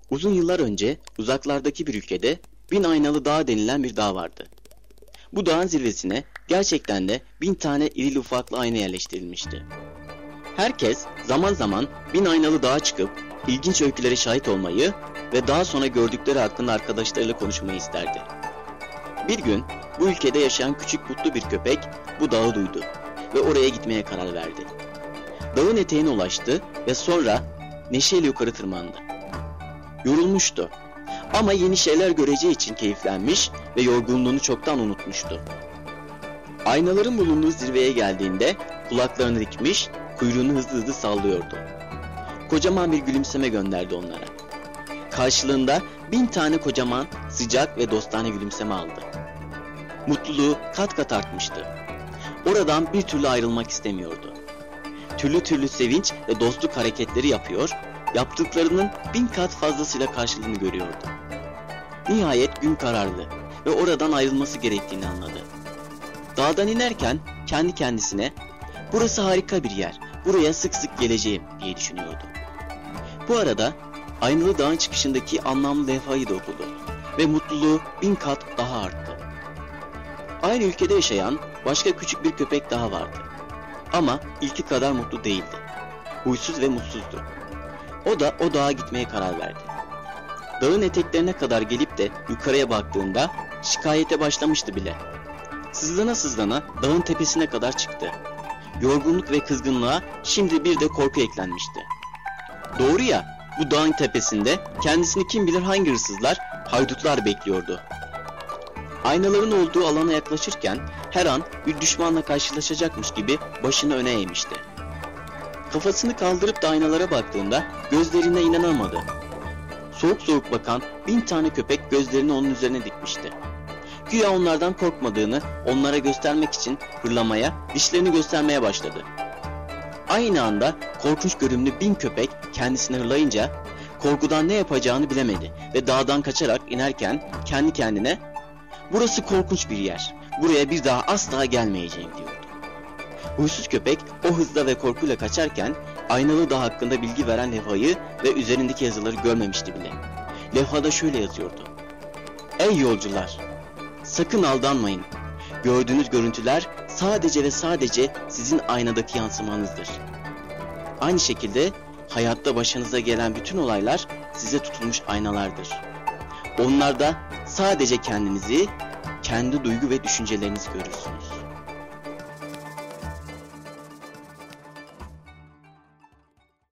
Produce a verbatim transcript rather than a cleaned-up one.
Uzun yıllar önce uzaklardaki bir ülkede Bin Aynalı Dağ denilen bir dağ vardı. Bu dağın zirvesine gerçekten de bin tane irili ufaklı ayna yerleştirilmişti. Herkes zaman zaman Bin Aynalı Dağ'a çıkıp ilginç öykülere şahit olmayı ve daha sonra gördükleri hakkında arkadaşlarıyla konuşmayı isterdi. Bir gün bu ülkede yaşayan küçük mutlu bir köpek bu dağı duydu ve oraya gitmeye karar verdi. Dağın eteğine ulaştı ve sonra neşeyle yukarı tırmandı. Yorulmuştu ama yeni şeyler göreceği için keyiflenmiş ve yorgunluğunu çoktan unutmuştu. Aynaların bulunduğu zirveye geldiğinde kulaklarını dikmiş, kuyruğunu hızlı hızlı sallıyordu. Kocaman bir gülümseme gönderdi onlara. Karşılığında bin tane kocaman, sıcak ve dostane gülümseme aldı. Mutluluğu kat kat artmıştı. Oradan bir türlü ayrılmak istemiyordu. Türlü türlü sevinç ve dostluk hareketleri yapıyor, yaptıklarının bin kat fazlasıyla karşılığını görüyordu. Nihayet gün karardı ve oradan ayrılması gerektiğini anladı. Dağdan inerken kendi kendisine "Burası harika bir yer, buraya sık sık geleceğim" diye düşünüyordu. Bu arada Aynalı Dağ'ın çıkışındaki anlamlı levhayı da okudu ve mutluluğu bin kat daha arttı. Aynı ülkede yaşayan başka küçük bir köpek daha vardı. Ama ilki kadar mutlu değildi. Huysuz ve mutsuzdu. O da o dağa gitmeye karar verdi. Dağın eteklerine kadar gelip de yukarıya baktığında şikayete başlamıştı bile. Sızlana sızlana dağın tepesine kadar çıktı. Yorgunluk ve kızgınlığa şimdi bir de korku eklenmişti. Doğru ya, bu dağın tepesinde kendisini kim bilir hangi hırsızlar, haydutlar bekliyordu. Aynaların olduğu alana yaklaşırken her an bir düşmanla karşılaşacakmış gibi başını öne eğmişti. Kafasını kaldırıp da aynalara baktığında gözlerine inanamadı. Soğuk soğuk bakan bin tane köpek gözlerini onun üzerine dikmişti. Güya onlardan korkmadığını onlara göstermek için hırlamaya, dişlerini göstermeye başladı. Aynı anda korkunç görünümlü bin köpek kendisini hırlayınca korkudan ne yapacağını bilemedi ve dağdan kaçarak inerken kendi kendine "Burası korkunç bir yer, buraya bir daha asla gelmeyeceğim" diyordu. Huysuz köpek o hızla ve korkuyla kaçarken Aynalı Dağ hakkında bilgi veren levhayı ve üzerindeki yazıları görmemişti bile. Levhada şöyle yazıyordu: "Ey yolcular, sakın aldanmayın. Gördüğünüz görüntüler sadece ve sadece sizin aynadaki yansımanızdır. Aynı şekilde hayatta başınıza gelen bütün olaylar size tutulmuş aynalardır. Onlarda sadece kendinizi, kendi duygu ve düşüncelerinizi görürsünüz."